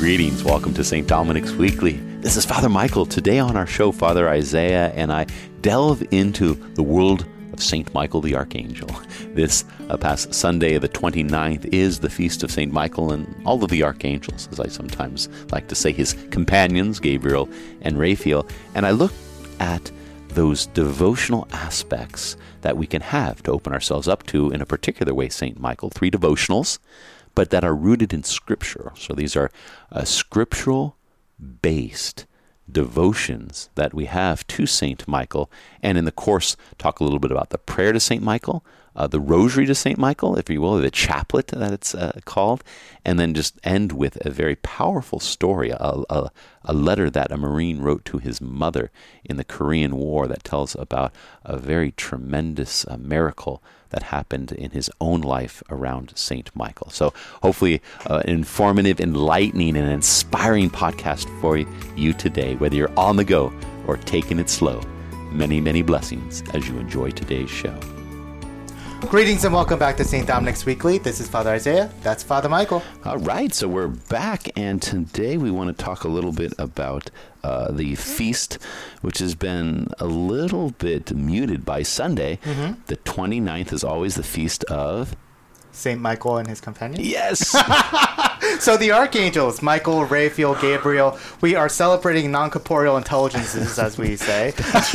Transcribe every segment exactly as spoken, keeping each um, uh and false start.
Greetings. Welcome to Saint Dominic's Weekly. This is Father Michael. Today on our show, Father Isaiah and I delve into the world of Saint Michael the Archangel. This uh, past Sunday, the twenty-ninth, is the feast of Saint Michael and all of the archangels, as I sometimes like to say, his companions, Gabriel and Raphael. And I look at those devotional aspects that we can have to open ourselves up to in a particular way, Saint Michael. Three devotionals, but that are rooted in Scripture. So these are uh, scriptural-based devotions that we have to Saint Michael, and in the course talk a little bit about the prayer to Saint Michael, uh, the rosary to Saint Michael, if you will, or the chaplet that it's uh, called, and then just end with a very powerful story, a, a, a letter that a Marine wrote to his mother in the Korean War that tells about a very tremendous uh, miracle that happened in his own life around Saint Michael. So hopefully uh, an informative, enlightening, and inspiring podcast for you today, whether you're on the go or taking it slow. Many, many blessings as you enjoy today's show. Greetings and welcome back to Saint Dominic's Weekly. This is Father Isaiah. That's Father Michael. All right, so we're back, and today we want to talk a little bit about uh, the feast, which has been a little bit muted by Sunday. Mm-hmm. The twenty-ninth is always the feast of Saint Michael and his companions? Yes. So the archangels, Michael, Raphael, Gabriel, we are celebrating non-corporeal intelligences, as we say.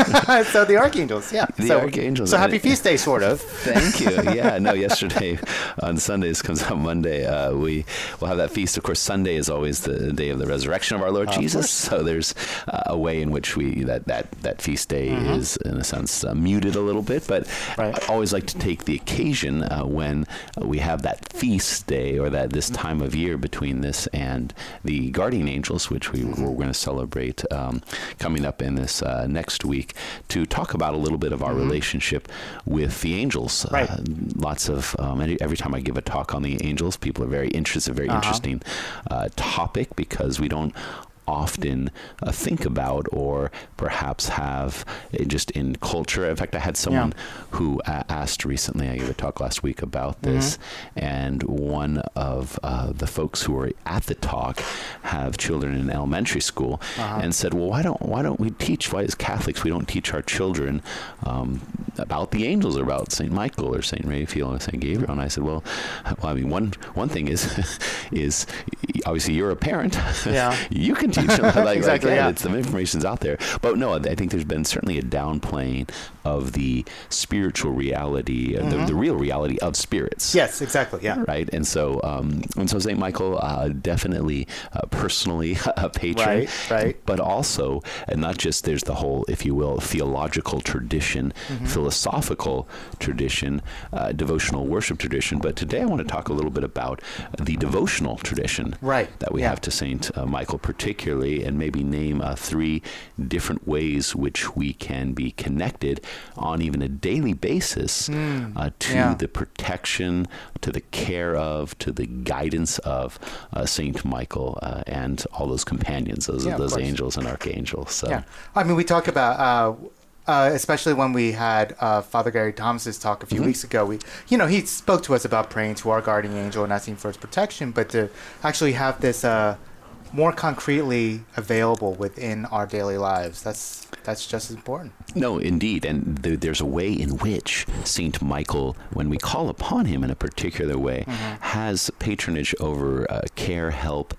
So the archangels, yeah. The so, archangels. So happy feast day, sort of. Thank you. Yeah, no, yesterday on Sundays comes out Monday. Uh, we will have that feast. Of course, Sunday is always the day of the resurrection of our Lord uh, Jesus. So there's uh, a way in which we that, that, that feast day mm-hmm. is, in a sense, uh, muted a little bit. But right. I always like to take the occasion uh, when we have that feast day or that this time of year between this and the guardian angels, which we, we're going to celebrate um, coming up in this uh, next week, to talk about a little bit of our mm-hmm. relationship with the angels. Right. Uh, lots of, um, every time I give a talk on the angels, people are very interested, very uh-huh. interesting uh, topic, because we don't often uh, think about or perhaps have uh, just in culture. In fact, I had someone yeah. who uh, asked recently, I gave a talk last week about this, mm-hmm. and one of uh, the folks who were at the talk have children in elementary school uh-huh. and said, well, why don't why don't we teach, why as Catholics we don't teach our children um, about the angels or about Saint Michael or Saint Raphael or Saint Gabriel? And I said, well, well I mean, one one thing is, is obviously you're a parent. Yeah. You can teach them. Like, exactly, like, yeah. It's, the information's out there. But no, I think there's been certainly a downplaying of the spiritual reality, mm-hmm. the, the real reality of spirits. Yes, exactly, yeah. Right? And so um, and so Saint Michael, uh, definitely uh, personally a patron. Right, right. But also, and not just there's the whole, if you will, theological tradition, mm-hmm. philosophical tradition, uh, devotional worship tradition. But today I want to talk a little bit about the devotional tradition right. that we yeah. have to Saint uh, Michael particularly, and maybe name uh, three different ways which we can be connected on even a daily basis mm, uh, to yeah. the protection, to the care of, to the guidance of uh, Saint Michael uh, and all those companions, those, yeah, those angels and archangels. So. Yeah. I mean, we talk about... Uh, Uh, especially when we had uh, Father Gary Thomas's talk a few mm-hmm. weeks ago, we, you know, he spoke to us about praying to our guardian angel and asking for his protection, but to actually have this uh, more concretely available within our daily lives, that's that's just as important. No, indeed, and th- there's a way in which Saint Michael, when we call upon him in a particular way, mm-hmm. has patronage over uh, care, help,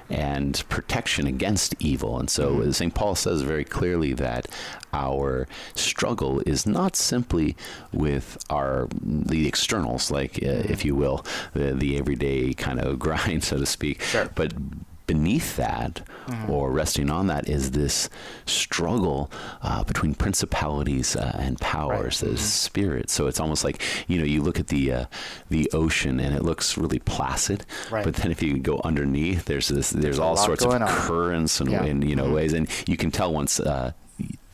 and protection against evil. And so mm-hmm. Saint Paul says very clearly that our struggle is not simply with our the externals, like uh, mm-hmm. if you will, the the everyday kind of grind, so to speak, sure. but beneath that, mm-hmm. or resting on that, is this struggle uh, between principalities uh, and powers, right. the mm-hmm. spirit. So it's almost like, you know, you look at the uh, the ocean and it looks really placid, right. but then if you go underneath, there's this, there's, there's all sorts of on. currents and, yeah. and you know, mm-hmm. ways, and you can tell once uh,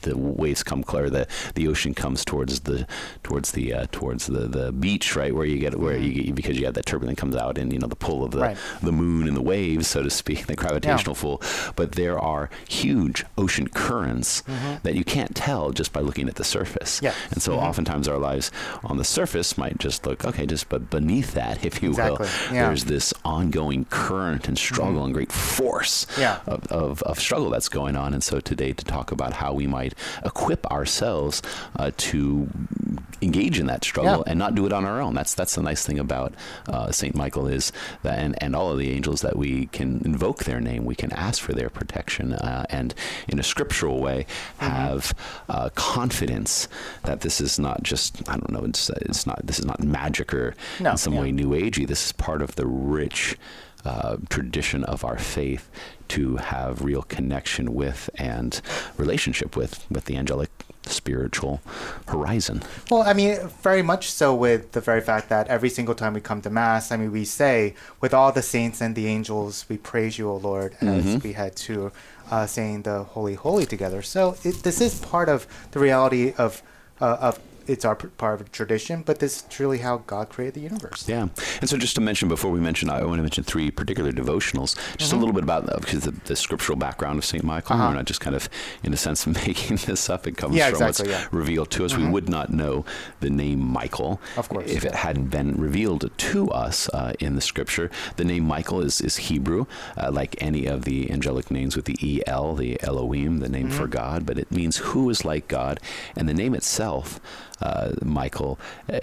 the waves come clear, the the ocean comes towards the towards the uh, towards the, the beach, right, where you get where mm-hmm. you get, because you have that turbulence comes out, and you know the pull of the right. the moon and the waves, so to speak, the gravitational yeah. pull. But there are huge ocean currents mm-hmm. that you can't tell just by looking at the surface. Yeah. And so mm-hmm. oftentimes our lives on the surface might just look okay, just but beneath that, if you exactly. will, yeah. there's this ongoing current and struggle mm-hmm. and great force yeah. of, of of struggle that's going on. And so today, to talk about how we might equip ourselves uh, to engage in that struggle yeah. and not do it on our own. That's that's the nice thing about uh, Saint Michael, is that, and, and all of the angels, that we can invoke their name, we can ask for their protection, uh, and in a scriptural way have mm-hmm. uh, confidence that this is not just, I don't know, it's, it's not, this is not magic or no, in some yeah. way new agey. This is part of the rich Uh, tradition of our faith, to have real connection with and relationship with with the angelic spiritual horizon. Well, I mean, very much so, with the very fact that every single time we come to Mass, I mean, we say, with all the saints and the angels, we praise you, O Lord, as mm-hmm. we head to uh, saying the Holy, Holy together. So it, this is part of the reality of uh, of it's our part of tradition, but this is truly how God created the universe. Yeah. And so just to mention, before we mention, I want to mention three particular devotionals, just mm-hmm. a little bit about the, because the, the scriptural background of Saint Michael. Uh-huh. We're not just kind of, in a sense, making this up. It comes yeah, from exactly, what's yeah. revealed to us. Mm-hmm. We would not know the name Michael of course, if yeah. it hadn't been revealed to us uh, in the scripture. The name Michael is, is Hebrew, uh, like any of the angelic names with the E L, the Elohim, the name mm-hmm. for God, but it means who is like God. And the name itself, Uh, Michael, uh,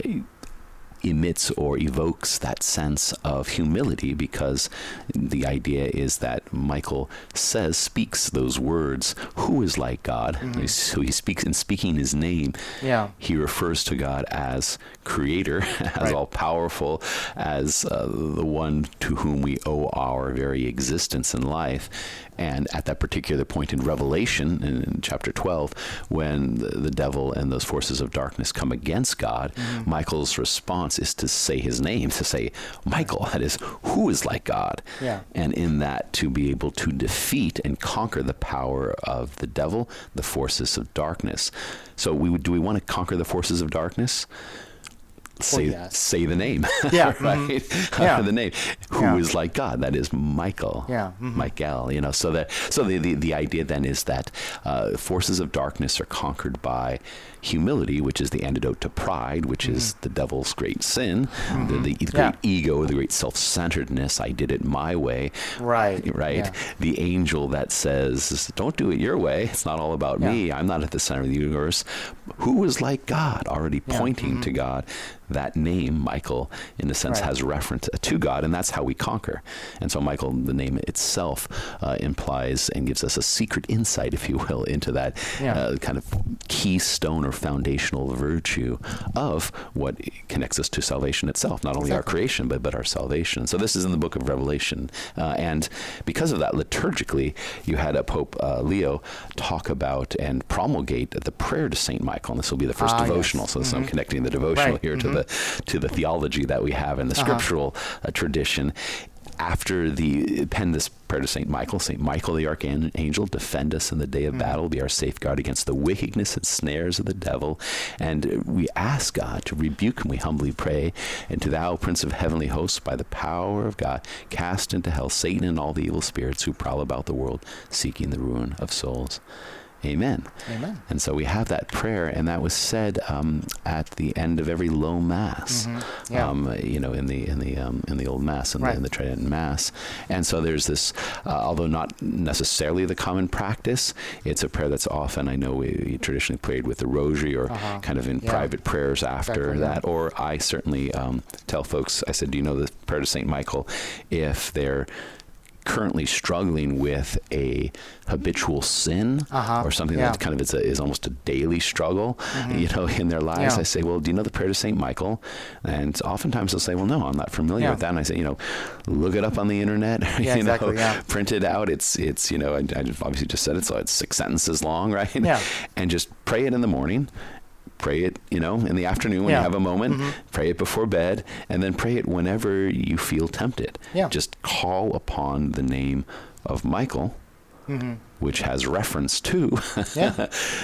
emits or evokes that sense of humility, because the idea is that Michael says, speaks those words, who is like God. Mm-hmm. So he speaks, in speaking his name, yeah. he refers to God as creator, as right. all powerful, as uh, the one to whom we owe our very existence in life. And at that particular point in Revelation, in, in chapter twelve, when the, the devil and those forces of darkness come against God, mm-hmm. Michael's response is to say his name, to say, Michael, that is, who is like God? Yeah. And in that, to be able to defeat and conquer the power of the devil, the forces of darkness. So we would, do we want to conquer the forces of darkness? Say, well, yes. say the name, yeah, right? Mm-hmm. Yeah. the name, who yeah. is like God? That is Michael, yeah, mm-hmm. Michael. You know, so that so the, the the idea then is that uh, forces of darkness are conquered by humility, which is the antidote to pride, which mm-hmm. is the devil's great sin, mm-hmm. the, the, the great yeah. ego, the great self-centeredness. I did it my way, right? Right. Yeah. The angel that says, "Don't do it your way. It's not all about yeah. me. I'm not at the center of the universe." Who is like God? Already yeah. pointing mm-hmm. to God. That name, Michael, in a sense, right. has reference to God, and that's how we conquer. And so Michael, the name itself, uh, implies and gives us a secret insight, if you will, into that yeah. uh, kind of keystone or foundational virtue of what connects us to salvation itself, not only exactly. our creation, but, but our salvation. So this is in the book of Revelation. Uh, and because of that, liturgically, you had a Pope uh, Leo talk about and promulgate the prayer to Saint Michael. And this will be the first ah, devotional. Yes. So mm-hmm. I'm connecting the devotional right. here mm-hmm. to the to the theology that we have in the scriptural uh-huh. uh, tradition. After the pen this prayer to Saint Michael, Saint Michael the Archangel, defend us in the day of mm. battle, be our safeguard against the wickedness and snares of the devil. And we ask God to rebuke, and we humbly pray, and to thou, Prince of heavenly hosts, by the power of God, cast into hell Satan and all the evil spirits who prowl about the world, seeking the ruin of souls. Amen. Amen. And so we have that prayer, and that was said um, at the end of every low mass. Mm-hmm. Yeah. Um, you know, in the in the um, in the old mass, in, right. the, in the Trident Mass. And so there's this, uh, although not necessarily the common practice, it's a prayer that's often, I know we, we traditionally prayed with the Rosary, or uh-huh. kind of in yeah. private prayers after exactly, that. Yeah. Or I certainly um, tell folks, I said, do you know the prayer to Saint Michael? If they're currently struggling with a habitual sin uh-huh. or something yeah. that kind of is, a, is almost a daily struggle, mm-hmm. you know, in their lives, yeah. I say, well, do you know the prayer to Saint Michael? And oftentimes they'll say, well, no, I'm not familiar yeah. with that. And I say, you know, look it up on the internet, yeah, you exactly, know, yeah. print it out. It's, it's, you know, I, I obviously just said it, so it's six sentences long, right? Yeah. And just pray it in the morning. Pray it, you know, in the afternoon when yeah. you have a moment. Mm-hmm. Pray it before bed, and then pray it whenever you feel tempted. Yeah. Just call upon the name of Michael, mm-hmm. which has reference to yeah.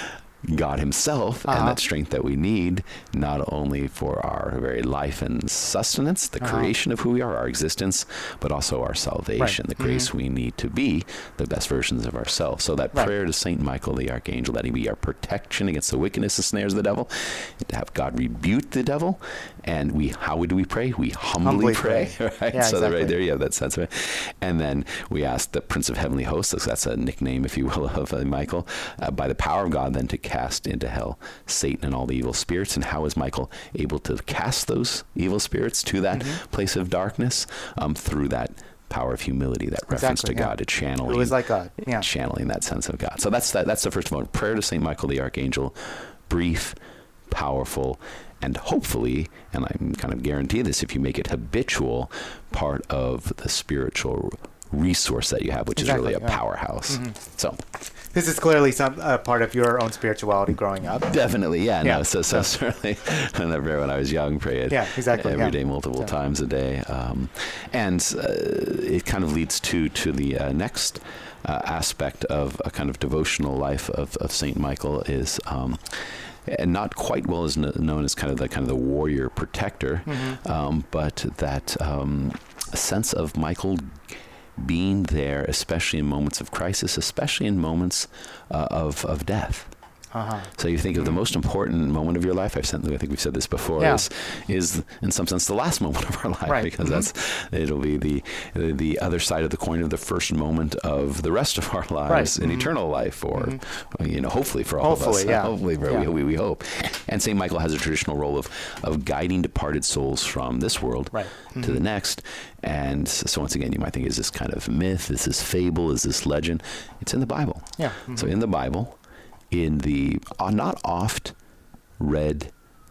God himself uh-huh. and that strength that we need, not only for our very life and sustenance, the uh-huh. creation of who we are, our existence, but also our salvation, right. the grace mm-hmm. we need to be the best versions of ourselves. So that right. prayer to Saint Michael the Archangel, that he be our protection against the wickedness and snares of the devil, to have God rebuke the devil. And we, how do we pray? We humbly, humbly pray, pray. Right? Yeah, so exactly. right there you have that sense of it. And then we ask the Prince of Heavenly Hosts, that's a nickname, if you will, of uh, Michael, uh, by the power of God then to cast into hell Satan and all the evil spirits. And how is Michael able to cast those evil spirits to that mm-hmm. place of darkness? Um, through that power of humility, that reference exactly, to yeah. God, to channeling. It was like God, yeah. channeling that sense of God. So that's that. That's the first one. Prayer to Saint Michael the Archangel, brief, powerful, and hopefully, and I'm kind of guarantee this, if you make it habitual, part of the spiritual resource that you have, which exactly, is really a yeah. powerhouse. Mm-hmm. So this is clearly some uh, part of your own spirituality growing up. Definitely, yeah. yeah. No, so, so, so certainly, I remember when I was young, pray it yeah, exactly, every yeah. day, multiple so. times a day. Um, and uh, it kind of leads to, to the uh, next uh, aspect of a kind of devotional life of, of Saint Michael is... Um, and not quite well as known as kind of the kind of the warrior protector, mm-hmm. um, but that um, sense of Michael being there, especially in moments of crisis, especially in moments uh, of of death. Uh-huh. So you think of the most important moment of your life. I've said, I think we've said this before. Yeah. Is is in some sense the last moment of our life, right. because mm-hmm. that's it'll be the the other side of the coin of the first moment of the rest of our lives right. in mm-hmm. eternal life, or mm-hmm. you know, hopefully for all hopefully, of us. Yeah. Hopefully, for, yeah. we, we we hope. And Saint Michael has a traditional role of of guiding departed souls from this world right. mm-hmm. to the next. And so once again, you might think, is this kind of myth? Is this fable? Is this legend? It's in the Bible. Yeah. Mm-hmm. So in the Bible. In the uh, not oft read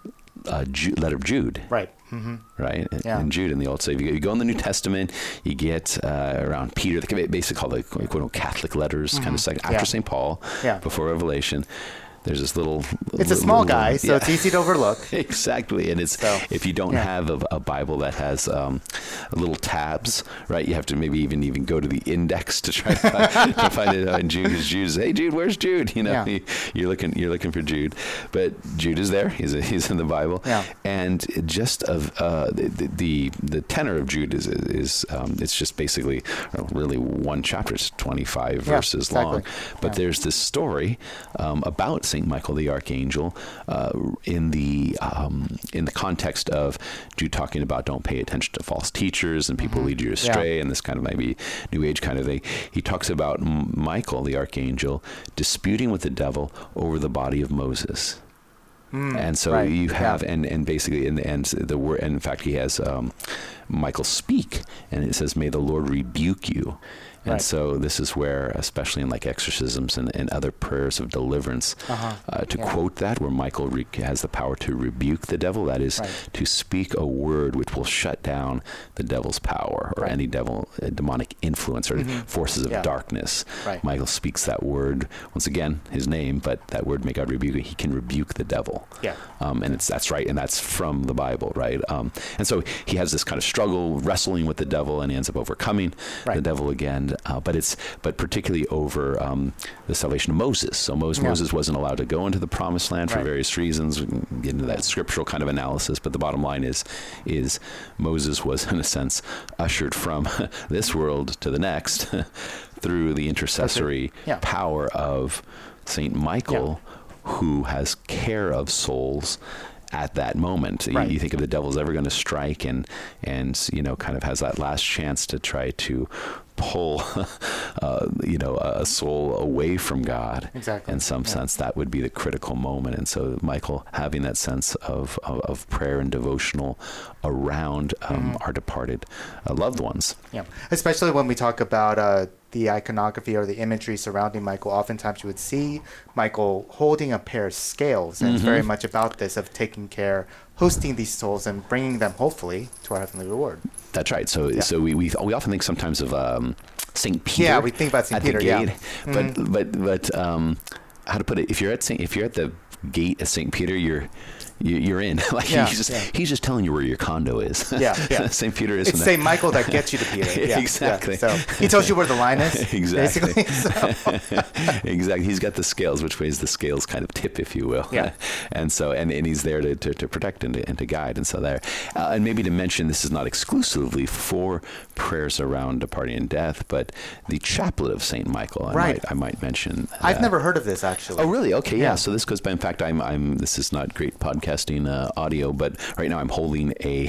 uh, Ju- letter of Jude, right, mm-hmm. right, yeah. in Jude in the Old. So if you, you go in the New Testament, you get uh, around Peter, the basically called the quote unquote Catholic letters, mm-hmm. kind of second after yeah. Saint Paul, yeah. before Revelation. There's this little... It's little, a small little, guy, so yeah. it's easy to overlook. Exactly. And it's so, if you don't yeah. have a, a Bible that has um, little tabs, right, you have to maybe even even go to the index to try to find, to find it. And Jude is Jude. Hey, Jude, where's Jude? You know, yeah. you, you're looking you're looking for Jude. But Jude is there. He's a, he's in the Bible. Yeah. And just of uh, the, the the tenor of Jude is, is um, it's just basically really one chapter. It's twenty-five yeah, verses exactly. long. But yeah. there's this story um, about Saint Michael the Archangel uh, in the um, in the context of Jude talking about don't pay attention to false teachers and people mm-hmm. lead you astray yeah. and this kind of maybe New Age kind of thing. He talks about M- Michael the Archangel disputing with the devil over the body of Moses. Mm, and so right. you have, yeah. and, and basically in the end, the word, and in fact, he has um, Michael speak, and it says, "May the Lord rebuke you." And right. so this is where, especially in like exorcisms and, and other prayers of deliverance, uh-huh. uh, to yeah. quote that, where Michael re- has the power to rebuke the devil, that is, right. to speak a word which will shut down the devil's power or right. any devil, uh, demonic influence or mm-hmm. forces of yeah. darkness. Right. Michael speaks that word, once again, his name, but that word, may God rebuke it, he can rebuke the devil. Yeah. Um, and it's that's right, and that's from the Bible, right? Um, and so he has this kind of struggle, wrestling with the devil, and he ends up overcoming right. the devil again. Uh, but it's but particularly over um, the salvation of Moses. So Moses, yeah. Moses wasn't allowed to go into the promised land for right. various reasons. We can get into that scriptural kind of analysis. But the bottom line is, is Moses was in a sense ushered from this world to the next through the intercessory yeah. power of Saint Michael, yeah. who has care of souls at that moment. Right. You, you think if the devil's ever going to strike and, and, you know, kind of has that last chance to try to pull, uh, you know, a soul away from God. Exactly. In some yeah. sense, that would be the critical moment. And so Michael having that sense of, of, of prayer and devotional around um, mm-hmm. our departed uh, loved ones. Yeah. Especially when we talk about uh, the iconography or the imagery surrounding Michael, oftentimes you would see Michael holding a pair of scales. And mm-hmm. it's very much about this of taking care, hosting these souls and bringing them hopefully to our heavenly reward. That's right. So, yeah. so we, we we often think sometimes of um, Saint Peter. Yeah, we think about Saint Peter. At the gate, yeah. but mm-hmm. but but um, how to put it? If you're at Saint, if you're at the gate of Saint Peter, you're you, you're in. Like yeah, he's just yeah. he's just telling you where your condo is. Yeah, yeah. Saint Peter is. It's Saint Michael that gets you to Peter. Yeah, exactly. Yeah. So he tells you where the line is. Exactly. Basically. So. Exactly. He's got the scales, which ways the scales kind of tip, if you will. Yeah. And so, and, and he's there to, to, to protect and to, and to guide. And so there, uh, and maybe to mention, this is not exclusively for prayers around departing and death, but the chaplet of Saint Michael. I right. might, I might mention. I've that. never heard of this actually. Oh, really? Okay. Yeah. yeah. So this goes by. In fact, I'm, I'm. This is not great podcasting uh, audio, but right now I'm holding a,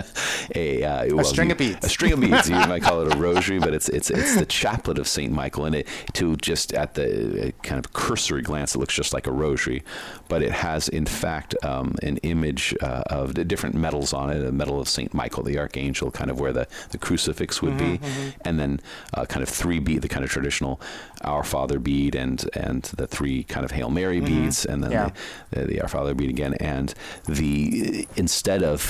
a, uh, a well, string you, of beads. A string of beads. You might call it a rosary, but it's it's it's the chaplet of Saint Michael, and it to just at the kind of cursory glance, it looks just like a rosary, but it has in fact um, an image uh, of the different medals on it. A medal of Saint Michael, the archangel, kind of where the, the crucifix would mm-hmm, be, mm-hmm. and then uh, kind of three bead, the kind of traditional Our Father bead, and and the three kind of Hail Mary mm-hmm. beads, and then yeah. the, the Our Father bead again, and the instead of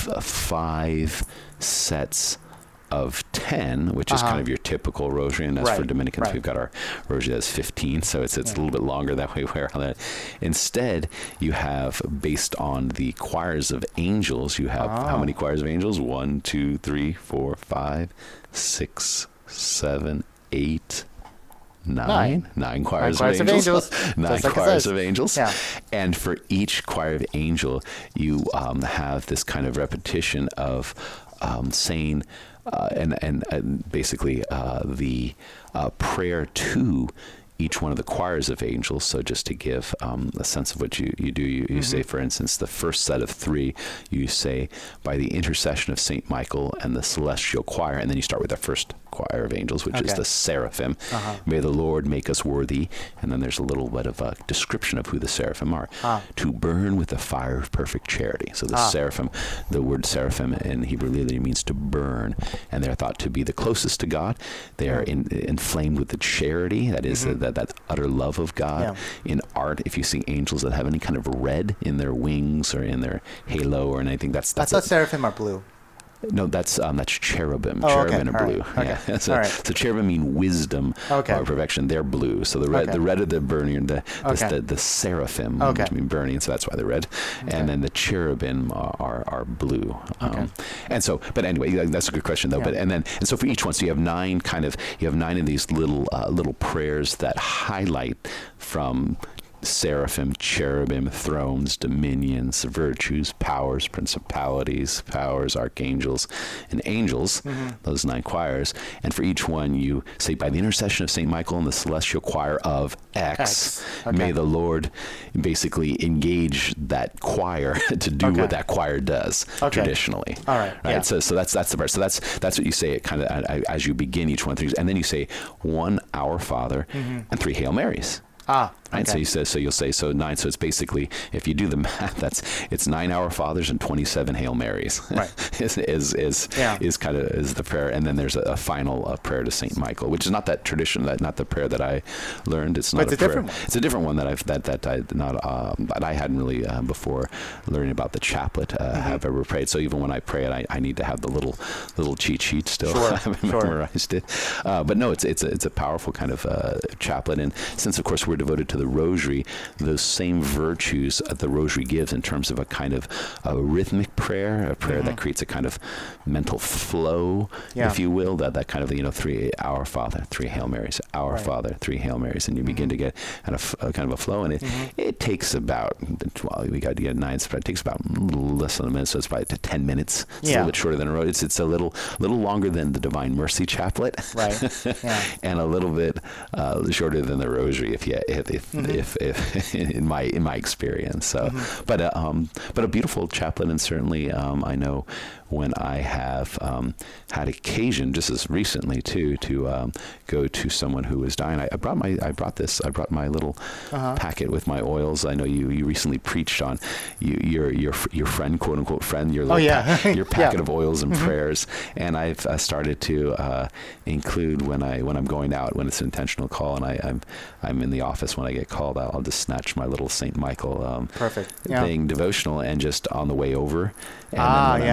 five sets of ten, which is uh-huh. kind of your typical rosary, and as right. for Dominicans, right. we've got our rosary that's fifteen, so it's it's yeah. a little bit longer that way. Where that instead you have, based on the choirs of angels, you have oh. how many choirs of angels? One, two, three, four, five, six, seven, eight. Nine, nine, nine choirs, nine choirs of angels, of angels. nine like choirs of angels, yeah. and for each choir of angel, you um, have this kind of repetition of um, saying, uh, and, and and basically uh, the uh, prayer to each one of the choirs of angels. So just to give um, a sense of what you, you do, you, you mm-hmm. say, for instance, the first set of three, you say, by the intercession of Saint Michael and the celestial choir, and then you start with the first choir of angels, which okay. is the seraphim. Uh-huh. May the Lord make us worthy. And then there's a little bit of a description of who the seraphim are. Ah. To burn with the fire of perfect charity. So the ah. seraphim, the word seraphim in Hebrew literally means to burn, and they're thought to be the closest to God. They are in, inflamed with the charity, that is, mm-hmm. the, that utter love of God. Yeah. In art, if you see angels that have any kind of red in their wings or in their halo or anything, that's that's I thought seraphim are blue. No, that's um, that's cherubim. Oh, cherubim okay. are blue. Right. Yeah. Okay. So, right. so cherubim mean wisdom okay. or perfection. They're blue. So the red, okay. the red of the burning, the okay. the, the, the seraphim okay. mean burning. So that's why they're red. Okay. And then the cherubim are are, are blue. Okay. Um, and so, but anyway, that's a good question though. Yeah. But and then and so for each one, so you have nine kind of you have nine of these little uh, little prayers that highlight from seraphim, cherubim, thrones, dominions, virtues, powers, principalities, powers, archangels, and angels, mm-hmm. those nine choirs. And for each one, you say, by the intercession of Saint Michael and the celestial choir of X, X. Okay. May the Lord basically engage that choir to do okay. what that choir does okay. traditionally. All right. Right. Yeah. So, so that's that's the part. So that's that's what you say. It kind of as you begin each one, and then you say one Our Father mm-hmm. and three Hail Marys. Ah, right. Okay. So you say, so you'll say, so nine. So it's basically, if you do the math, that's it's nine Our Fathers and twenty-seven Hail Marys. Right. is is is, yeah. is kind of is the prayer, and then there's a, a final uh, prayer to Saint Michael, which is not that tradition, that not the prayer that I learned. It's not but it's a, a prayer. different one. It's a different one that I've that that I not um, that I hadn't really uh, before learning about the chaplet uh, mm-hmm. have ever prayed. So even when I pray it, I, I need to have the little little cheat sheet still. Sure. I haven't sure. memorized it, uh, but no, it's it's a, it's a powerful kind of uh, chaplet, and since of course we're devoted to the rosary, those same virtues uh, the rosary gives in terms of a kind of a rhythmic prayer, a prayer mm-hmm. that creates a kind of mental flow, yeah. if you will, that that kind of, you know, three Our Father, three Hail Marys, Our right. Father, three Hail Marys, and you mm-hmm. begin to get kind of a, kind of a flow, and it mm-hmm. it takes about, well, we got to get nine, but it takes about a little less than a minute, so it's probably ten minutes. It's yeah. a little bit shorter than a road. It's it's a little little longer than the Divine Mercy Chaplet, right? Yeah. And a little bit uh, shorter than the Rosary, if you if if, mm-hmm. if, if in my in my experience. So, mm-hmm. but uh, um, but a beautiful chaplet, and certainly um, I know when I have um, had occasion, just as recently too, to um, go to someone who was dying. I, I brought my I brought this I brought my little uh-huh. packet with my oils. I know you, you recently preached on you, your your your friend, quote unquote friend, your little oh, yeah. pa- your packet yeah. of oils and mm-hmm. prayers, and I've uh, started to uh, include when I when I'm going out, when it's an intentional call, and I, I'm I'm in the office when I get called out, I'll just snatch my little Saint Michael um, Perfect. Yeah. thing devotional, and just on the way over, and ah, then when yeah. I'm there.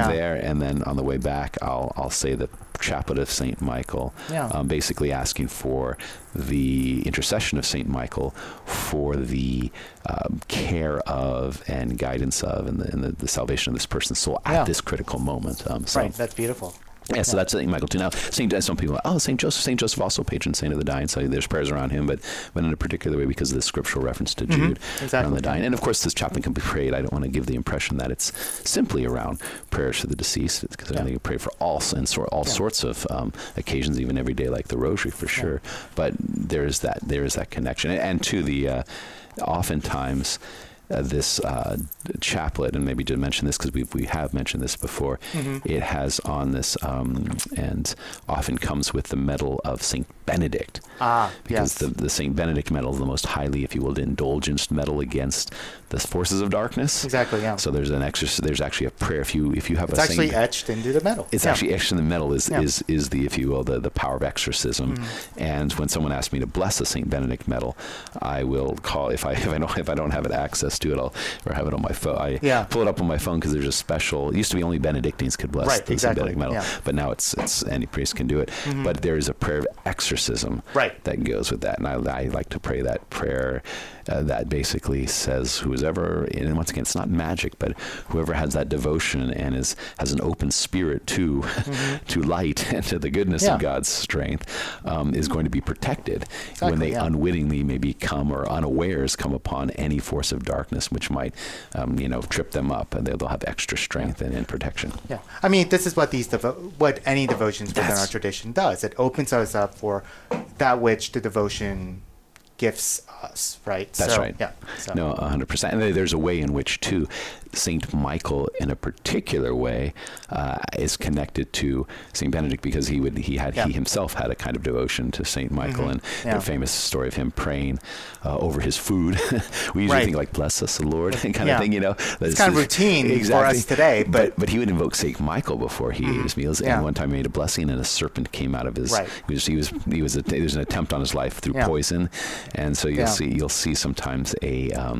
and then on the way back, I'll I'll say the Chaplet of Saint Michael, yeah. um, basically asking for the intercession of Saint Michael for the um, care of and guidance of and the, and the, the salvation of this person's soul at yeah. this critical moment. Um, so. Right, that's beautiful. Yeah, so yeah. that's Saint Michael too. Now, Saint some people are like, oh, Saint Joseph, Saint Joseph also patron saint of the dying. So there's prayers around him, but but in a particular way because of the scriptural reference to Jude mm-hmm. exactly. around the dying. And of course, this chaplain can be prayed. I don't want to give the impression that it's simply around prayers for the deceased, because yeah. I think you pray for all and so all yeah. sorts of um, occasions, even every day, like the Rosary for sure. Yeah. But there is that there is that connection, and, and to the uh, oftentimes. Uh, this uh, chaplet, and maybe to mention this because we we have mentioned this before, mm-hmm. it has on this um, and often comes with the medal of Saint Benedict. Ah, because yes. the, the Saint Benedict medal is the most highly, if you will, indulgent medal against the forces of darkness. Exactly, yeah. So there's an extra, there's actually a prayer. If you if you have it's a actually Saint, etched into the medal. It's yeah. actually etched in the medal is, yeah. is is the, if you will, the, the power of exorcism. Mm-hmm. And when someone asks me to bless a Saint Benedict medal, I will call, if I if I don't if I don't have it access to it, I'll or have it on my phone. I yeah. pull it up on my phone because there's a special. It used to be only Benedictines could bless right, the exactly. Saint Benedict medal, yeah. but now it's it's any priest can do it. Mm-hmm. But there is a prayer of exorcism right. that goes with that, and I, I like to pray that prayer. Uh, that basically says whoever, and once again, it's not magic, but whoever has that devotion and is has an open spirit to mm-hmm. to light and to the goodness yeah. of God's strength um, is going to be protected exactly, when they yeah. unwittingly maybe come or unawares come upon any force of darkness which might, um, you know, trip them up, and they'll, they'll have extra strength yeah. and, and protection. Yeah, I mean, this is what these devo- what any devotions within That's, our tradition does. It opens us up for that which the devotion gifts us, right? That's so, right. Yeah. So. No, one hundred percent. And there's a way in which, too, Saint Michael, in a particular way, uh, is connected to Saint Benedict because he would he had yeah. he himself had a kind of devotion to Saint Michael, mm-hmm. and yeah. the famous story of him praying uh, over his food. We usually right. think like "Bless us, the Lord" kind yeah. of thing, you know. It's kind of routine exactly. for us today, but but, but he would invoke Saint Michael before he mm-hmm. ate his meals. Yeah. And one time he made a blessing, and a serpent came out of his. Right. He was he was he was a, there was an attempt on his life through yeah. poison, and so you'll yeah. see you'll see sometimes a, um,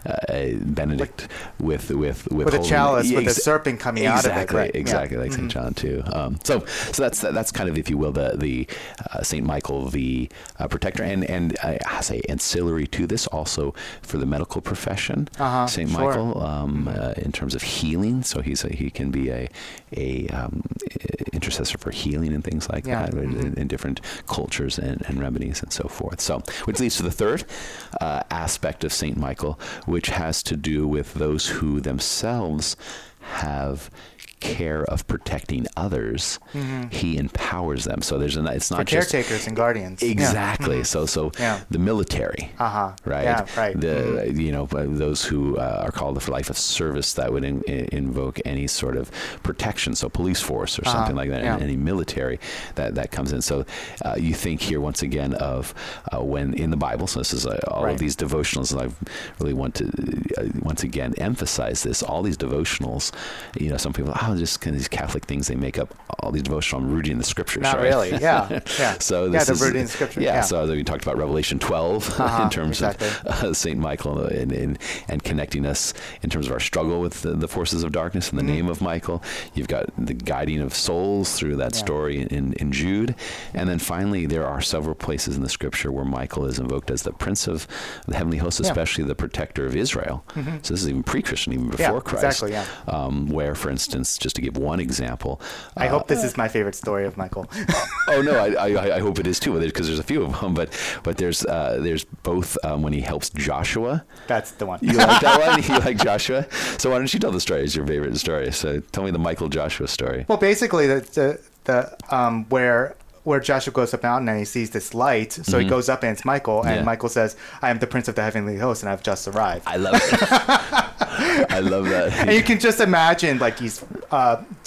a Benedict like, with with with, with a chalice yeah, with ex- a serpent coming exactly, out of it. Right? Exactly, yeah. like mm-hmm. Saint John too. Um, so so that's that's kind of, if you will, the the uh, Saint Michael the uh, protector, and and uh, I say ancillary to this also for the medical profession. Uh-huh, Saint sure. Michael um, uh, in terms of healing. So he's a, he can be a a um, intercessor for healing and things like yeah. that mm-hmm. in, in different cultures and, and remedies and so forth. So which leads to the third uh, aspect of Saint Michael, which has to do with those who themselves have care of protecting others. Mm-hmm. He empowers them. So there's a, it's not For just caretakers and guardians. Exactly. Yeah. So so yeah. the military, uh-huh. right? Yeah, right. The mm-hmm. you know those who uh, are called for life of service that would in, in, invoke any sort of protection. So police force or uh-huh. something like that. Yeah. Any military that that comes in. So uh, you think here once again of uh, when in the Bible. So this is uh, all right. of these devotionals, and I really want to uh, once again emphasize this. All these devotionals, you know, some people oh just kind of these Catholic things they make up all these devotional. I'm rooting in the scriptures. Not right? really. Yeah. Yeah. so yeah, this they're is, rooted in scripture. Yeah, yeah. So we talked about Revelation twelve uh-huh, in terms exactly. of uh, Saint Michael and, and and connecting us in terms of our struggle with the, the forces of darkness in the mm-hmm. name of Michael. You've got the guiding of souls through that yeah. story in, in Jude, and then finally there are several places in the scripture where Michael is invoked as the Prince of the heavenly host, especially yeah. the protector of Israel. Mm-hmm. So this is even pre-Christian, even before yeah, Christ. Exactly. Yeah. Um, where, for instance, just to give one example. I uh, hope this is my favorite story of Michael. oh no, I, I I hope it is too, because there's a few of them. But but there's uh, there's both um, when he helps Joshua. That's the one. You like that one? You like Joshua? So why don't you tell the story? It's your favorite story. So tell me the Michael Joshua story. Well, basically the the, the um where. where Joshua goes up mountain and he sees this light. So mm-hmm. he goes up and it's Michael. And yeah. Michael says, I am the Prince of the Heavenly Host and I've just arrived. I love it. I love that. And you can just imagine like he's uh, just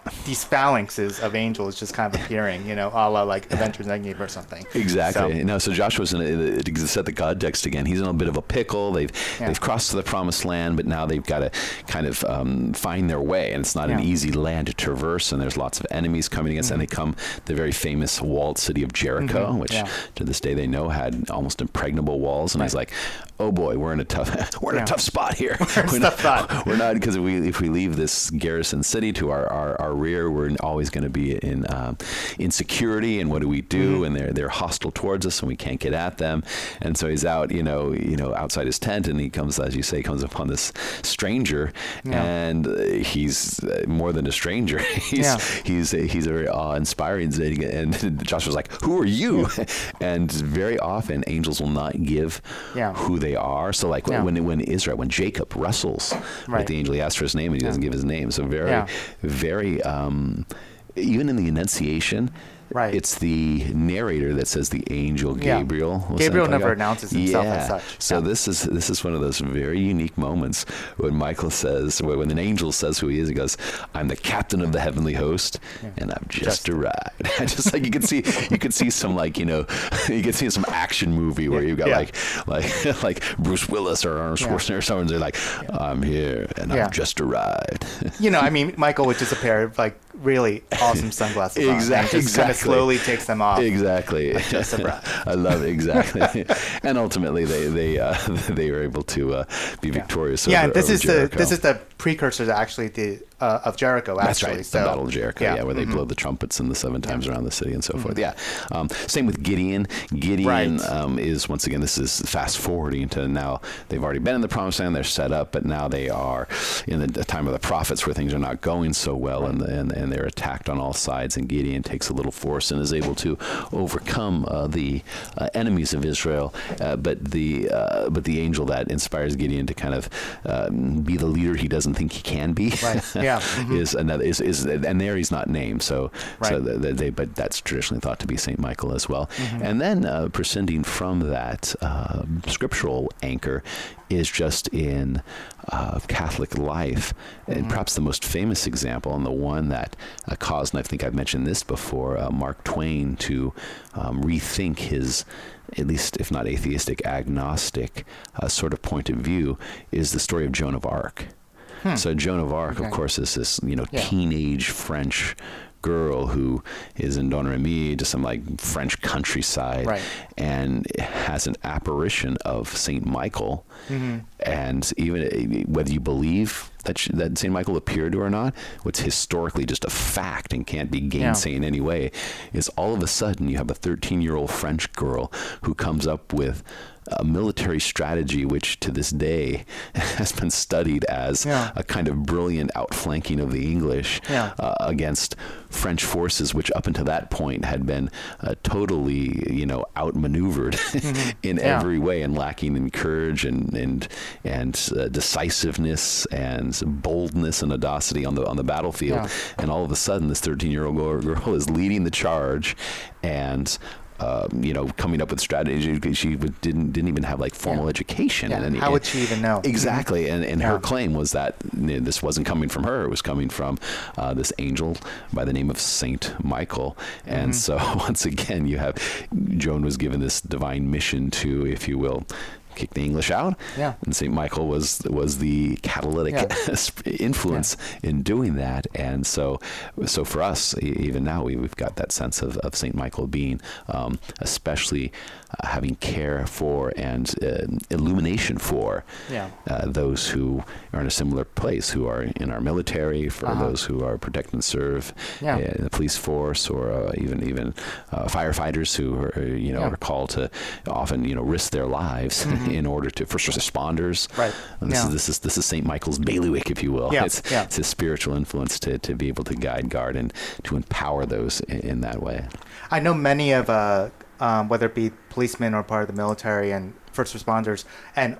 these phalanxes of angels just kind of appearing, you know, a la like Avengers Endgame or something. Exactly. So, no, so Joshua's in a, to set the context again. He's in a bit of a pickle. They've yeah. they've crossed to the promised land, but now they've got to kind of um, find their way, and it's not yeah. an easy land to traverse. And there's lots of enemies coming against, mm-hmm. and they come the very famous walled city of Jericho, mm-hmm. which yeah. to this day they know had almost impregnable walls. And right. I was like, oh boy, we're in a tough we're in yeah. a tough spot here. We're in a tough spot. We're not, because if we if we leave this garrison city to our, our, our rear, we're always going to be in um, insecurity. And what do we do? Mm-hmm. And they're they're hostile towards us, and we can't get at them. And so he's out, you know, you know, outside his tent, and he comes, as you say, comes upon this stranger, yeah. and uh, he's uh, more than a stranger. he's yeah. he's a, he's a very awe-inspiring. And Joshua's like, "Who are you?" Yeah. And very often angels will not give yeah. who they are. So like yeah. when when Israel, when Jacob wrestles right. with the angel, he asks for his name, and he yeah. doesn't give his name. So very, yeah. very, um, even in the Annunciation, right. it's the narrator that says the angel Gabriel. Yeah. Gabriel never announces himself yeah. as such. So yeah. this is this is one of those very unique moments when Michael says, when an angel says who he is, he goes, "I'm the captain of the heavenly host, yeah. and I've just, just arrived." Just like you can see, you could see some like you know, you could see some action movie where you've got yeah. like like like Bruce Willis or Arnold Schwarzenegger yeah. or someone. They're like, "I'm here, and yeah. I've just arrived." You know, I mean, Michael with just a pair of like really awesome sunglasses exactly, on, and just exactly. kind of slowly takes them off. Exactly. Just a I love it, exactly. And ultimately, they they uh, they were able to uh, be victorious. Yeah, over, and this over is Jericho. the this is the precursor to actually the uh, of Jericho. Actually, that's right. So, the Battle of Jericho. Yeah, yeah where mm-hmm. they blow the trumpets and the seven times yeah. around the city and so mm-hmm. forth. Yeah. Um, same with Gideon. Gideon right. um, is once again. This is fast forwarding to now. They've already been in the promised land. They're set up, but now they are in the, the time of the prophets where things are not going so well, right. and, the, and and they're attacked on all sides. And Gideon takes a little force and is able to overcome uh, the uh, enemies of Israel. Uh, but the uh, but the angel that inspires Gideon to kind of um, be the leader he doesn't think he can be right. yeah. mm-hmm. is another is, is and there he's not named. So right. so they, they but that's traditionally thought to be Saint Michael as well. Mm-hmm. And then uh, prescinding from that uh, scriptural anchor is just in uh, Catholic life, mm-hmm. and perhaps the most famous example, and the one that uh, caused, and I think I've mentioned this before, uh, Mark Twain to um, rethink his, at least if not atheistic, agnostic uh, sort of point of view, is the story of Joan of Arc. Hmm. So Joan of Arc, okay. of course, is this you know yeah. teenage French girl who is in Domremy, to some like French countryside, right. and has an apparition of Saint Michael. Mm-hmm. And even whether you believe that she, that Saint Michael appeared to her or not, what's historically just a fact and can't be gainsaid yeah. in any way, is all of a sudden you have a thirteen-year-old French girl who comes up with a military strategy which to this day has been studied as yeah. a kind of brilliant outflanking of the English yeah. uh, against French forces, which up until that point had been uh, totally, you know, outmaneuvered mm-hmm. in yeah. every way, and lacking in courage and and and uh, decisiveness and boldness and audacity on the on the battlefield. Yeah. And all of a sudden, this thirteen-year-old girl is leading the charge, and Um, you know, coming up with strategy. She didn't didn't even have like formal yeah. education. Yeah. And, and, How would she even know? Exactly. And and yeah. her claim was that you know, this wasn't coming from her. It was coming from uh, this angel by the name of Saint Michael. And mm-hmm. so once again, you have Joan was given this divine mission to, if you will, kick the English out. Yeah. And Saint Michael was was the catalytic yeah. influence yeah. in doing that. And so so for us, even now, we, we've got that sense of, of Saint Michael being um, especially uh, having care for and uh, illumination for yeah. uh, those who are in a similar place, who are in our military, for uh-huh. those who are protect and serve yeah. uh, in the police force, or uh, even even uh, firefighters who are, you know, yeah. are called to often, you know, risk their lives mm-hmm. in order to, first responders. Right. And this yeah. is this is this is Saint Michael's bailiwick, if you will. Yeah. It's, yeah. it's his spiritual influence to, to be able to guide, guard, and to empower those in, in that way. I know many of uh, um, whether it be policemen or part of the military and first responders, and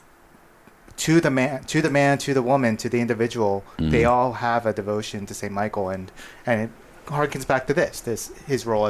to the man, to the man, to the woman, to the individual, mm-hmm. they all have a devotion to Saint Michael, and and it harkens back to this, this his role as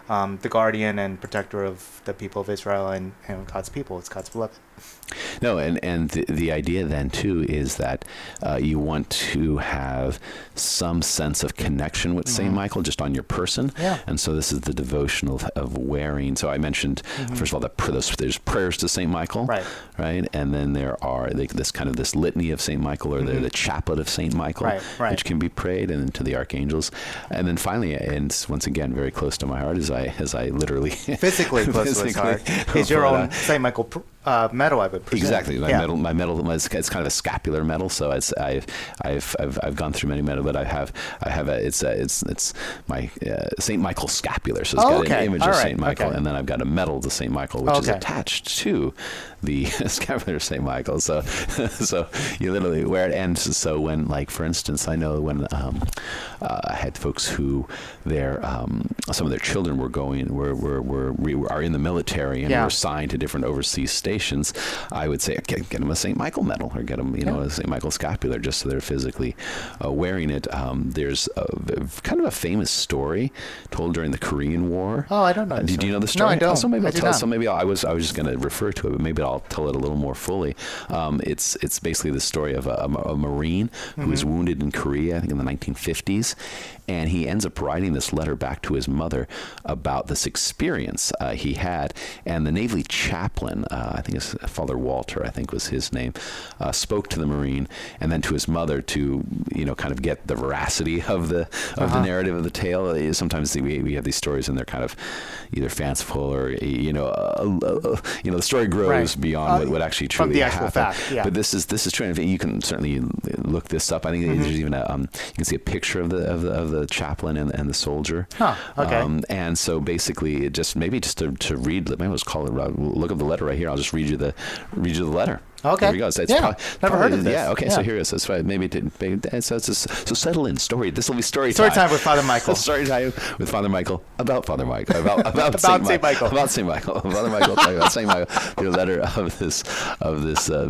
um, the guardian and protector of the people of Israel and, and God's people. It's God's beloved. No, and, and the, the idea then, too, is that uh, you want to have some sense of connection with mm-hmm. Saint Michael just on your person. Yeah. And so this is the devotional of wearing. So I mentioned, mm-hmm. first of all, that pr- those, there's prayers to Saint Michael. Right. Right. And then there are like, this kind of this litany of Saint Michael, or mm-hmm. the, the chaplet of Saint Michael, right, right. which can be prayed, and then to the archangels. And then finally, and once again, very close to my heart, as I, as I literally... Physically close to his heart. Is your own Saint Michael pr- uh, medal, I would presume. Exactly. My yeah. medal, my medal, it's, it's kind of a scapular medal. So it's, I've, I've, I've, I've gone through many medals, but I have, I have a, it's, a, it's, it's my uh, Saint Michael scapular. So it's oh, got okay. an image All of right. Saint Michael, okay. and then I've got a medal to Saint Michael, which okay. is attached to the scapular of Saint Michael. So, so you literally wear it. And so when, like, for instance, I know when um, uh, I had folks who their, um, some of their children were going, were, were, were, were are in the military and yeah. were assigned to different overseas stations, I would say, get, get them a Saint Michael medal, or get them, you know, yeah. a Saint Michael scapular, just so they're physically uh, wearing it. Um, there's a, a, kind of a famous story told during the Korean War. Oh, I don't know. Uh, do, do you know the story? No, I don't. Also, maybe I I'll do tell. not. So maybe I'll, I was I was just going to refer to it, but maybe I'll tell it a little more fully. Um, it's it's basically the story of a, a, a Marine who mm-hmm. was wounded in Korea, I think in the nineteen fifties, and he ends up writing this letter back to his mother about this experience uh, he had. And the Navy chaplain, uh, I think it's Father Walter, I think was his name, uh, spoke to the Marine and then to his mother to, you know, kind of get the veracity of the of uh-huh. the narrative of the tale. Sometimes we we have these stories and they're kind of either fanciful or, you know, uh, uh, you know, the story grows right. beyond uh, what, what actually truly from the actual happened. fact. Yeah. But this is this is true. You can certainly look this up. I think mm-hmm. there's even a um, you can see a picture of the of the, of the chaplain and, and the soldier. Huh. Okay. Um, and so basically, it just maybe just to, to read. Maybe I'll just call it. Look up the letter right here. I'll just read you the read you the letter. Okay. There we go. So it's yeah. probably, Never probably, heard of this. Yeah. Okay. Yeah. So here it is. So it's right. Maybe it didn't. Maybe, so, it's just, so settle in. Story. This will be story, story time. time with Father Michael. Story time with Father Michael about Father Michael about about, about Saint, Saint Michael. About Saint Michael. Father Michael talking about Saint Michael. The letter of this of this uh,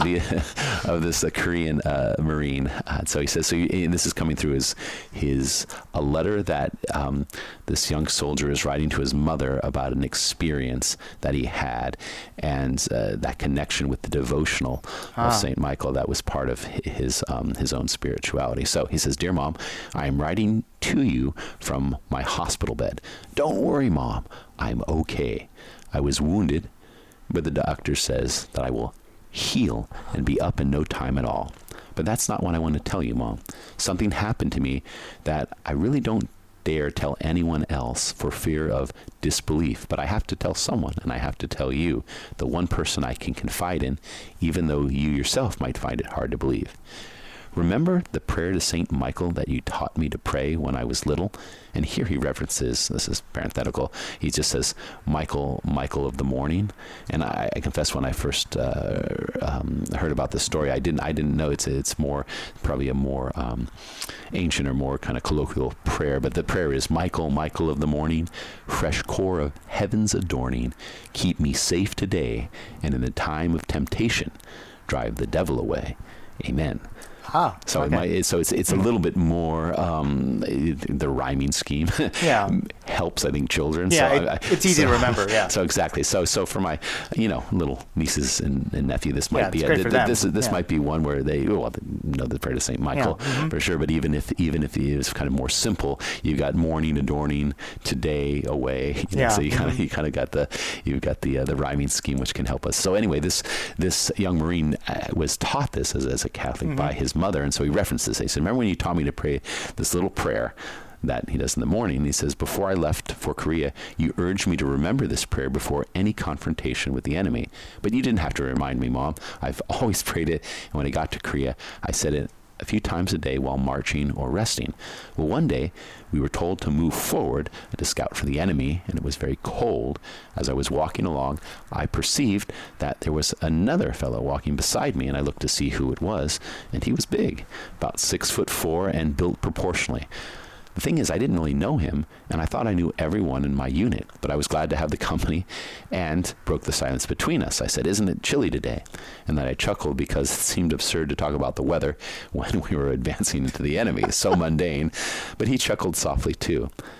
of this uh, Korean uh, Marine. Uh, so he says. So he, and this is coming through his his a letter that um, this young soldier is writing to his mother about an experience that he had, and uh, that connection with the devotional ah. of Saint Michael that was part of his um, his own spirituality. So he says, "Dear Mom, I am writing to you from my hospital bed. Don't worry, Mom. I'm okay. I was wounded, but the doctor says that I will heal and be up in no time at all. But that's not what I want to tell you, Mom. Something happened to me that I really don't dare tell anyone else for fear of disbelief, but I have to tell someone, and I have to tell you, the one person I can confide in, even though you yourself might find it hard to believe. Remember the prayer to Saint Michael that you taught me to pray when I was little?" And here he references, this is parenthetical, he just says, Michael, Michael of the morning. And I, I confess when I first uh, um, heard about this story, I didn't I didn't know it's it's more, probably a more um, ancient or more kind of colloquial prayer. But the prayer is, Michael, Michael of the morning, fresh core of heaven's adorning, keep me safe today, and in the time of temptation, drive the devil away. Amen. Ah, so okay. it might, so it's it's a little bit more um, it, the rhyming scheme yeah. helps, I think, children. Yeah, so it, I, it's easy so, to remember. Yeah. So exactly. So so for my you know little nieces and, and nephew, this might yeah, be it's a, great th- for th- them. this this yeah. might be one where they well they know the prayer to Saint Michael yeah. mm-hmm. for sure. But even if even if it is kind of more simple, you've got morning adorning, today away. You know, yeah. So you kind of mm-hmm. you kind of got the you've got the uh, the rhyming scheme which can help us. So anyway, this this young Marine uh, was taught this as as a Catholic mm-hmm. by his mother, and so he referenced this. He said, "Remember when you taught me to pray this little prayer that he does in the morning?" He says, "Before I left for Korea, you urged me to remember this prayer before any confrontation with the enemy. But you didn't have to remind me, Mom. I've always prayed it. And when I got to Korea, I said it a few times a day while marching or resting. Well, one day we were told to move forward to scout for the enemy, and it was very cold. As I was walking along, I perceived that there was another fellow walking beside me, and I looked to see who it was, and he was big, about six foot four and built proportionally. The thing is, I didn't really know him, and I thought I knew everyone in my unit, but I was glad to have the company and broke the silence between us. I said, 'Isn't it chilly today?' And then I chuckled because it seemed absurd to talk about the weather when we were advancing into the enemy. So mundane. But he chuckled softly too.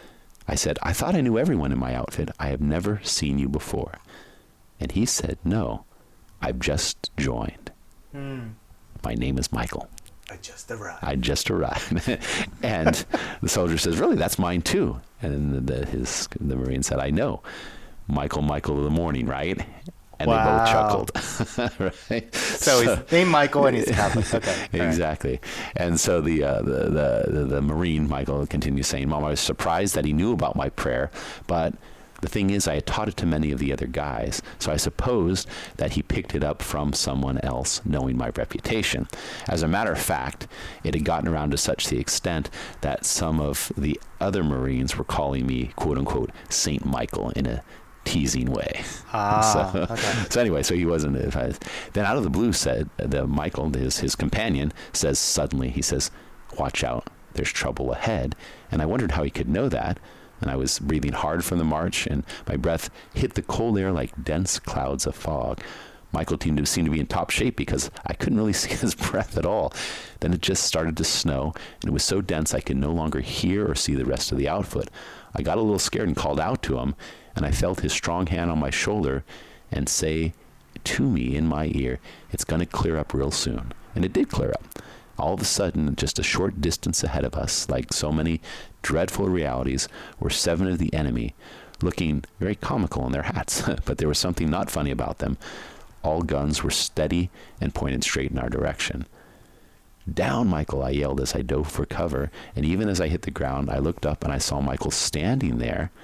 I said, I thought I knew everyone in my outfit. I have never seen you before. And he said, no, I've just joined. Mm. My name is Michael. I just arrived. I just arrived. And the soldier says, really, that's mine too. And the, the, his, the Marine said, I know. Michael, Michael of the morning, right? And wow. They both chuckled. Right? So, so he's named Michael and he's Catholic. Okay. Exactly. Right. And so the, uh, the, the, the, the Marine, Michael, continues saying, Mom, I was surprised that he knew about my prayer, but the thing is, I had taught it to many of the other guys, so I supposed that he picked it up from someone else, knowing my reputation. As a matter of fact, it had gotten around to such the extent that some of the other Marines were calling me, quote-unquote, Saint Michael in a teasing way. Ah, so, okay. So anyway, so he wasn't. If I, then out of the blue, said the Michael, his his companion, says suddenly, he says, "Watch out, there's trouble ahead." And I wondered how he could know that. And I was breathing hard from the march, and my breath hit the cold air like dense clouds of fog. Michael seemed to, seemed to be in top shape because I couldn't really see his breath at all. Then it just started to snow, and it was so dense I could no longer hear or see the rest of the outfit. I got a little scared and called out to him, and I felt his strong hand on my shoulder and say to me in my ear, "It's going to clear up real soon." And it did clear up. All of a sudden, just a short distance ahead of us, like so many dreadful realities, were seven of the enemy, looking very comical in their hats, but there was something not funny about them. All guns were steady and pointed straight in our direction. "Down, Michael," I yelled as I dove for cover, and even as I hit the ground, I looked up and I saw Michael standing there,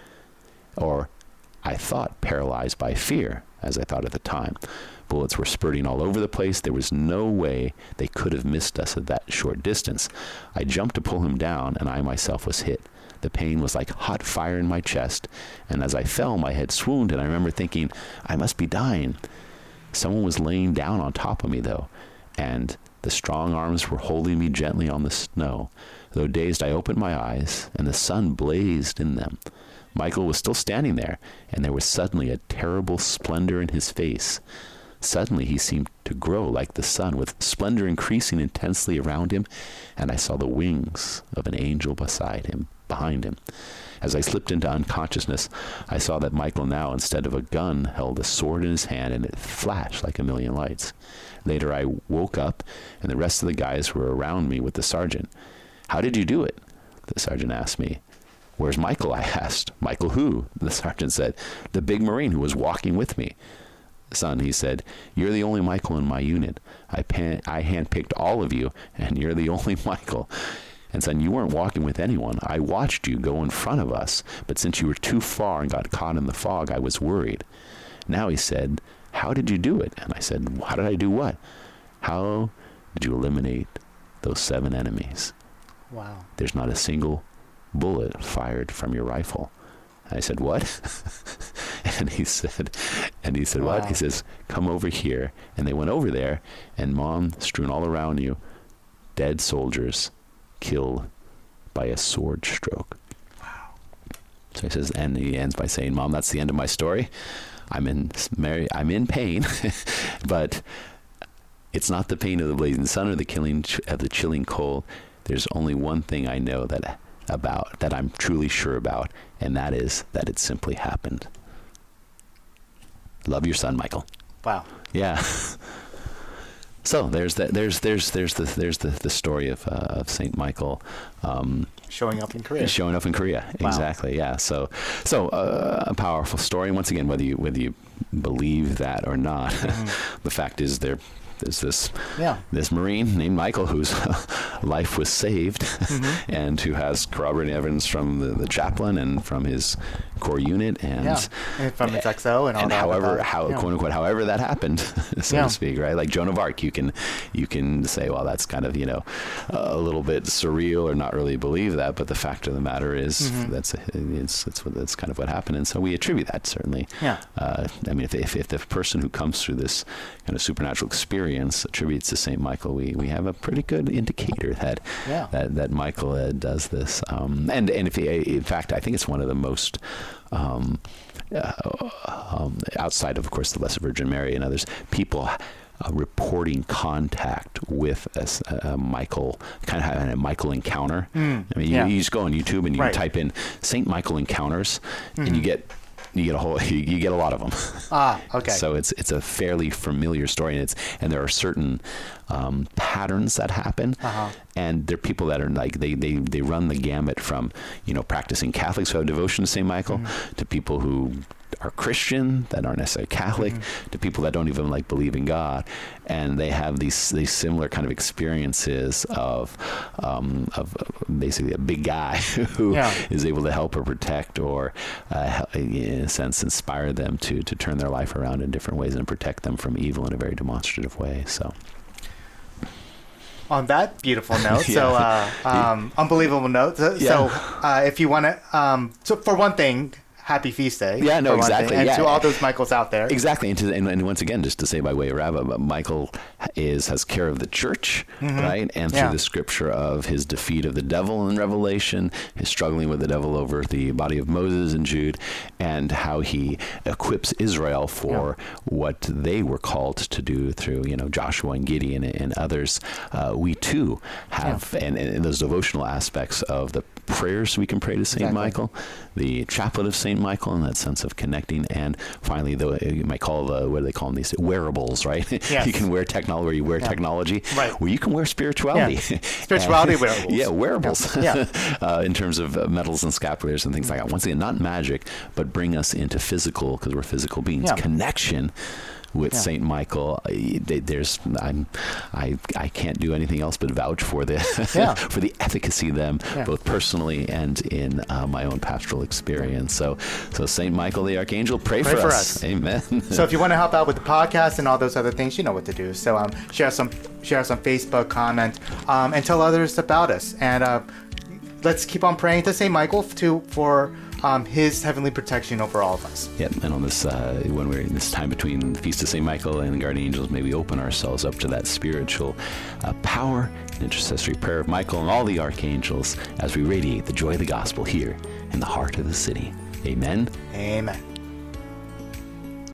or I thought paralyzed by fear, as I thought at the time. Bullets were spurting all over the place. There was no way they could have missed us at that short distance. I jumped to pull him down, and I myself was hit. The pain was like hot fire in my chest, and as I fell, my head swooned, and I remember thinking, I must be dying. Someone was laying down on top of me, though, and the strong arms were holding me gently on the snow. Though dazed, I opened my eyes, and the sun blazed in them. Michael was still standing there, and there was suddenly a terrible splendor in his face. Suddenly he seemed to grow like the sun, with splendor increasing intensely around him, and I saw the wings of an angel beside him, behind him. As I slipped into unconsciousness, I saw that Michael now, instead of a gun, held a sword in his hand, and it flashed like a million lights. Later I woke up, and the rest of the guys were around me with the sergeant. "How did you do it?" the sergeant asked me. "Where's Michael?" I asked. "Michael who?" the sergeant said. "The big Marine who was walking with me." "Son," he said, "you're the only Michael in my unit. I pan- I handpicked all of you, and you're the only Michael. And son, you weren't walking with anyone. I watched you go in front of us, but since you were too far and got caught in the fog, I was worried." Now he said, "How did you do it?" And I said, "How did I do what?" "How did you eliminate those seven enemies?" Wow. "There's not a single bullet fired from your rifle." I said, "What?" and he said, and he said, wow. "What?" He says, "Come over here." And they went over there, and Mom, strewn all around you, dead soldiers killed by a sword stroke. Wow. So he says, and he ends by saying, "Mom, that's the end of my story. I'm in, Mary, I'm in pain, but it's not the pain of the blazing sun or the killing of the chilling cold. There's only one thing I know that about that I'm truly sure about, and that is that it simply happened. Love your son, Michael." Wow. Yeah. So there's the, there's there's there's the there's the, the story of uh, of Saint Michael um, showing up in Korea. Showing up in Korea, wow. Exactly. Yeah. So so uh, a powerful story. Once again, whether you whether you believe that or not, mm-hmm. the fact is there. There's this yeah. this Marine named Michael whose life was saved, mm-hmm. and who has corroborating evidence from the, the chaplain and from his core unit, and, yeah. and from its X O and all and that. however, that. how yeah. quote unquote, however that happened, so yeah. to speak, right? Like Joan of Arc, you can you can say, well, that's kind of you know a little bit surreal or not really believe that, but the fact of the matter is mm-hmm. that's it's that's what that's kind of what happened, and so we attribute that certainly. Yeah. Uh, I mean, if, if if the person who comes through this kind of supernatural experience attributes to Saint Michael, we we have a pretty good indicator that yeah. that that Michael uh, does this, um, and and if he, in fact, I think it's one of the most um, uh, um, outside of, of course, the Blessed Virgin Mary and others, people uh, reporting contact with a, a Michael, kind of having a Michael encounter. Mm, I mean, yeah. you, you just go on YouTube and you right. type in Saint Michael encounters, mm-hmm. and you get you get a whole you, you get a lot of them. Ah, okay. So it's it's a fairly familiar story, and it's and there are certain um, patterns that happen, uh-huh. and there are people that are like they, they, they run the gamut from you know practicing Catholics who have devotion to Saint Michael mm-hmm. to people who are Christian that aren't necessarily Catholic mm-hmm. to people that don't even like believe in God, and they have these these similar kind of experiences of um, of basically a big guy who yeah. is able to help or protect or uh, in a sense inspire them to to turn their life around in different ways and protect them from evil in a very demonstrative way. So. On that beautiful note, yeah. so uh, um, unbelievable note. So, yeah. so uh, if you want to, um, so for one thing. Happy feast day. Yeah, no, exactly. And yeah. to all those Michaels out there. Exactly. And, to, and, and once again, just to say by way of Rabbi, Michael is has care of the church, mm-hmm. right? And through yeah. the scripture of his defeat of the devil in Revelation, his struggling with the devil over the body of Moses and Jude, and how he equips Israel for yeah. what they were called to do through, you know, Joshua and Gideon and others. Uh, we too have, yeah. and, and those devotional aspects of the prayers we can pray to Saint Exactly. Michael, the chaplet of Saint Michael, and that sense of connecting, and finally, the you might call the what do they call them these wearables, right? Yes. You can wear technology, where you wear yeah. technology, right? Where you can wear spirituality, yeah. spirituality and, wearables, yeah, wearables, yeah. uh, in terms of uh, medals and scapulars and things like that. Once again, not magic, but bring us into physical, because we're physical beings, yeah. connection. With yeah. Saint Michael, I, there's I'm I I can't do anything else but vouch for the yeah. for the efficacy of them, yeah. both personally and in uh, my own pastoral experience. So so Saint Michael the Archangel, pray, pray for, for us. us. Amen. So if you want to help out with the podcast and all those other things, you know what to do. So um, share some share us on Facebook, comment, um, and tell others about us. And uh, let's keep on praying to Saint Michael to for. Um, his heavenly protection over all of us. Yep, and on this, uh, when we're in this time between the Feast of Saint Michael and the Guardian Angels, may we open ourselves up to that spiritual uh, power and intercessory prayer of Michael and all the archangels as we radiate the joy of the gospel here in the heart of the city. Amen. Amen.